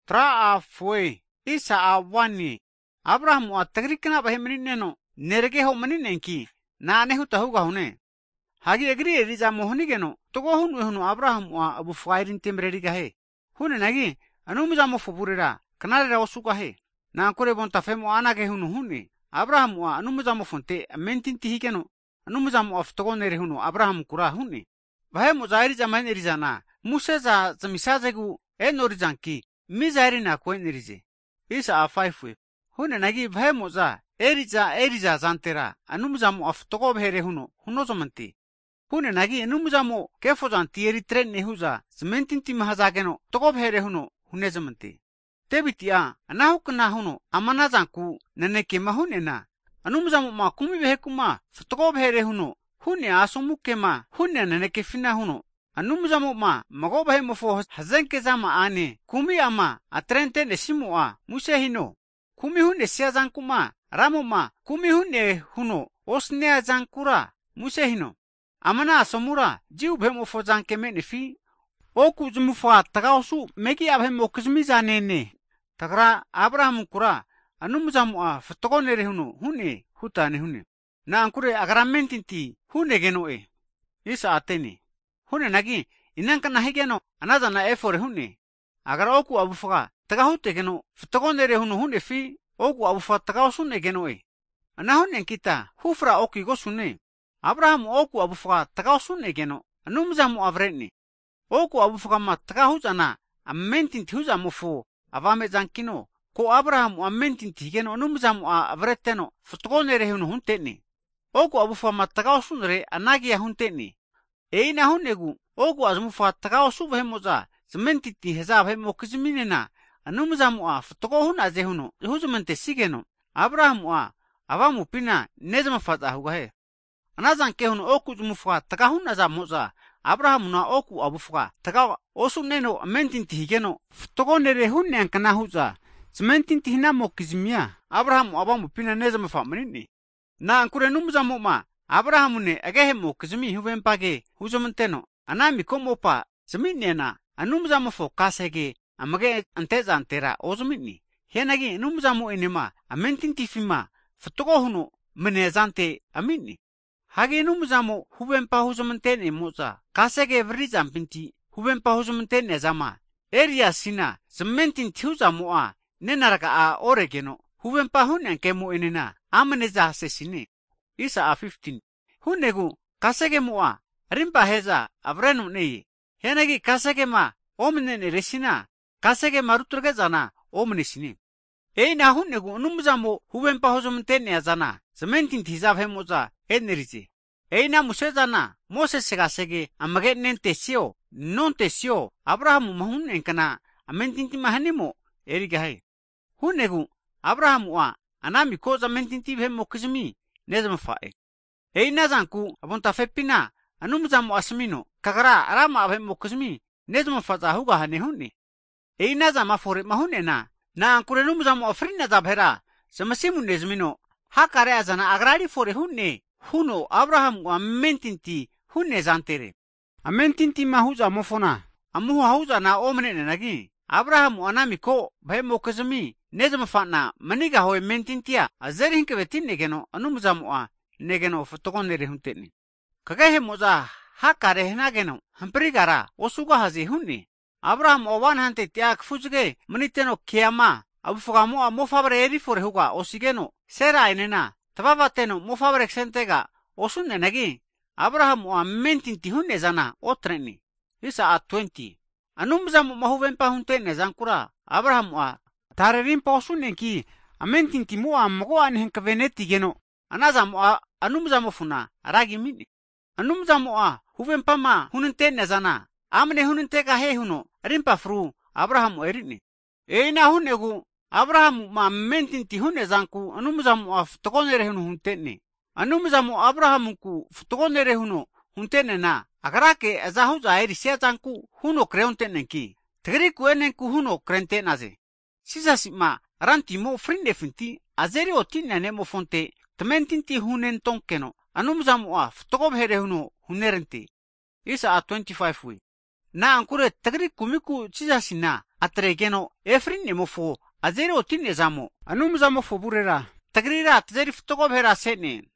Traa fue isa awani. Abraham wa tagri kana bahe menineno nerege ho meninenki na anehu tahuga hune. Hagi agri eriza mohoni geno togo hunu Abraham wa abu fairin temreri gahe. Hune nagi anumuza mo fuburira kanare osuka he. Na kore bonta femo anage hunu hune. Abraham wa anumuza mo fonte mentinti higeno anumuza mo aftogo nere hunu Abraham kura hune. Bahe mo zairi zaman erizana Muse za zamisazegu enorizanki mizairi na kwen erize. Isa afaifwe. Hune nagi bahe mo za eriza zantera anumuza mo aftogo bhere huno zomanti. Hune nagi anumuza mo kefo zanti eri tren nehuza zmentinti mahazageno togo bhere hune zomanti. Tebitia anahukna huno amana zanku naneke mahune na anumuza mo ma kumi behe kuma togo bhere hune asomuke ma hune naneke fina anumuza mo ma mago bahe mofo hazenke zama ane kumi ama atrente nesimu muse hino kumi hune sia zankuma ramo ma kumi hune osnea zankura muse hino amana asomura jiu bahe mofo zanke menefi oku zumufa tagaosu megi abhe mokizmi zanene tagra Abraham kura anumuza mo ftogo nere hune hutane hune na ankure agramentinti hune genoe isa atene hune nagi inanka nahigeno anaza na efore hune agara oku abufaga tagahute geno ftogo nere hune fi oku abufa tagaosune genoe ana hune kita hufra oki gosune Abraham oku abufaga tagaosune geno anumuza mo avreni oku abufaga ma tagahuzana ammentinti huza mofo avame zankino ko Abraham ammentinti geno anumuza mo avreteno ftogo nere hunteni oku abufaga ma tagaosunre anagia hunteni eina hunegu ogu azmufa tagaosu behemoza zementiti heza behemo kizminena anumuza mo ftogo huna ze huzmente sigeno Abraham avamu pina nezma fata hugahe anazan ke oku zmufa tagahuna za moza Abraham na oku abufa taga osuneno mentinti higeno ftogo nere hunne ankana huza zementinti hinamo kizmia Abraham avamu pina nezma famrini na ankure numuza mo Abraham ne agehemo kizmi huvempage huzomanteno anami komopa zeminena anumuza mo fokasege amage anteza antera ozumini henagi anumuza mo enema amentinti fima ftogo menezante amini hage anumuza mo huvempa huzomantene moza kasege vrizam pinti huvempa huzomantene zama area sina zementinti huza mo nenaraga oregeno huvempa hunyanke mo enena ameneza sesine isa 15 hunegu kasege mo rimpa heza avrenu nei henagi kasege ma omnene resina kasege maruturge zana omnesini eina hunegu anumuza mo huvempa hozomtene zana zementin tizab hemoza enerize eina musezana moses kasege amage nentesio nontesio Abraham mahun enkana amentinti mahanimo erigahe hunegu Abraham anami ko zamentinti hemo kizmi nezma fae eina zanku abonta fepina anumuza mo asmino kagara arama abhemo kizmi nezma faza huga hane hunne eina zama fore mahunena na ankure numuza mo afrina zabhera samasimu nezmino hakare azana agrari fore hunne huno Abraham amentinti hunne zantere amentinti mahuza mofona amuhu hauza na omnene nagi Abraham anami ko bhemo kizmi nezma fana maniga hoy mentintia azeri hinke vetinne geno anumuza mo negeno fotogonere hunteni kagahe moza hakare henageno hamprigara osuga hazi hunni Abraham owan hante tiak fuzge maniteno kiama abufugamo mofabre eri fore huga osigeno sera enena tababateno mofabre sentega osunne nagi Abraham mentinti hunne zana otreni isa 20 anumuza mo mahuvempa huntene zankura Abraham tarerimpa osunne ki amentinti mo amgo anhenka veneti geno anaza mo anumuza mo funa aragi mini anumuza mo huvempa ma hunentene zana amne hunentega he rimpa fru Abraham erini eina hunegu Abraham mentinti hunne zanku anumuza mo ftogonere huntene anumuza mo Abraham ku ftogonere huntene na agarake azahuza eri sia zanku kreontene ki tegri ku enen krente naze sisasima ranti mo frinde finti azeri otinne ne mo fonte tmentinti hunen tonkeno anumuza mo ftogobhere hunerente isa 25 we na ankure tegri kumiku sisasina atregeno efrin emofo azere otin ezamo anum zamo foburera tagrira tazerif togo bera sene